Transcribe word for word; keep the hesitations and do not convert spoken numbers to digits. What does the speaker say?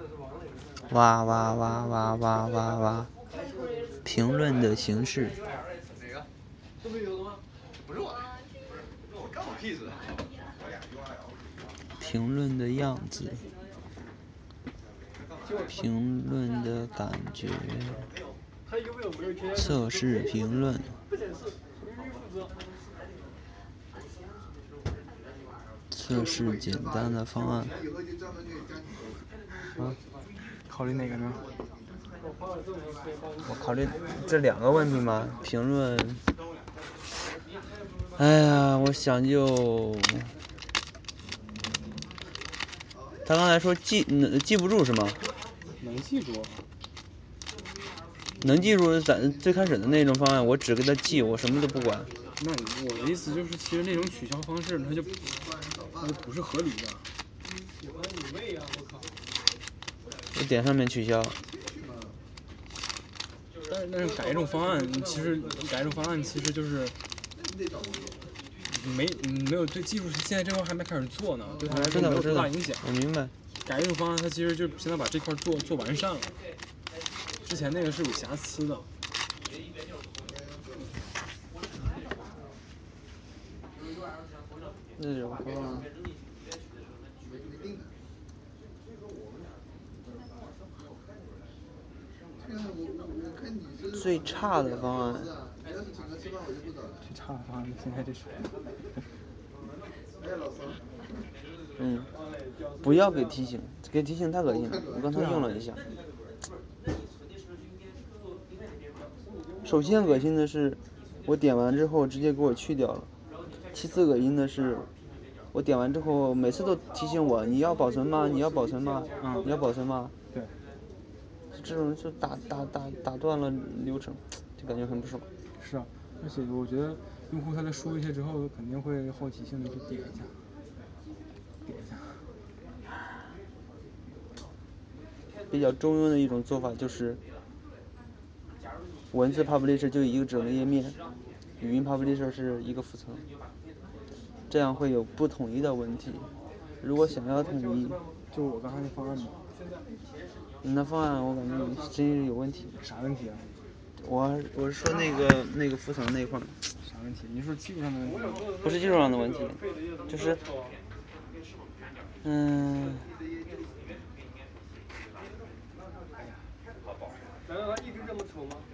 哇哇哇哇哇哇哇！评论的形式。 哪个？这不是有的吗？不是我的，不是，跟我干我屁事。 评论的样子。评论的感觉。测试评论。测试简单的方案。 啊，考虑哪个呢？ 我考虑这两个问题嘛，评论。哎呀，我想就。他刚才说记能记不住是吗？ 能记住。 能记住咱最开始的那种方案，我只给他记，我什么都不管。 那我的意思就是，其实那种取消方式，它就它就不是合理的。 我点上面取消。 但是但是改一种方案，其实改一种方案其实就是。没没有对技术现在这块还没开始做呢，对它来说没有多大影响。 我明白。 改一种方案，它其实就现在把这块做做完善了。之前那个是有瑕疵的。 那种方案。最差的方案。 最差的方案现在这是。 嗯，不要给提醒，给提醒太恶心了。我刚才用了一下。首先恶心的是，我点完之后直接给我去掉了。其次恶心的是，我点完之后每次都提醒我你要保存吗？你要保存吗？ 嗯， 你要保存吗？ 对。 这种就打打打打断了流程，就感觉很不爽。 是啊，而且我觉得用户他在说一些之后，肯定会好奇性的去点一下，点一下。 比较中庸的一种做法就是，文字 publisher 就一个整个页面，语音 publisher 是一个副层，这样会有不统一的问题。如果想要统一， 就我刚才那方案嘛。 你那方案我感觉真是有问题。 啥问题啊？ 我我是说那个那个副层那块。 啥问题？你是说技术上的问题吗？ 不是技术上的问题，就是，嗯。 难道他一直这么丑吗？